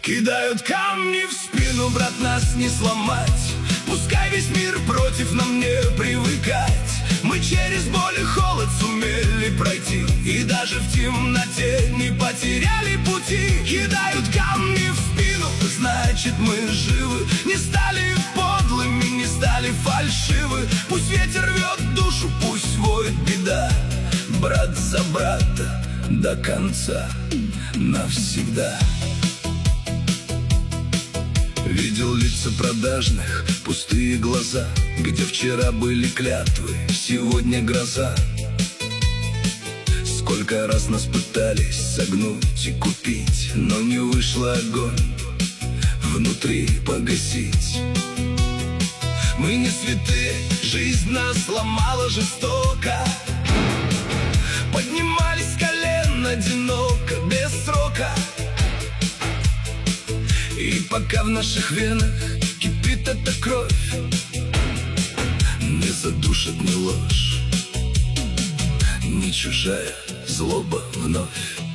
Кидают камни в спину, брат, нас не сломать. Пускай весь мир против, нам не привыкать. Мы через боль и холод сумели пройти, и даже в темноте не потеряли пути. Кидают камни в спину, значит мы живы. Не стали подлыми, не стали фальшивы. Пусть ветер рвет душу, пусть воет беда. Брат за брата до конца, навсегда. Видел лица продажных, пустые глаза, где вчера были клятвы, сегодня гроза. Сколько раз нас пытались согнуть и купить, но не вышло огонь внутри погасить. Мы не святые, жизнь нас сломала жестоко. Поднимались с колен одиноко, без срока. И пока в наших венах кипит эта кровь, не задушит ни ложь, ни чужая злоба вновь.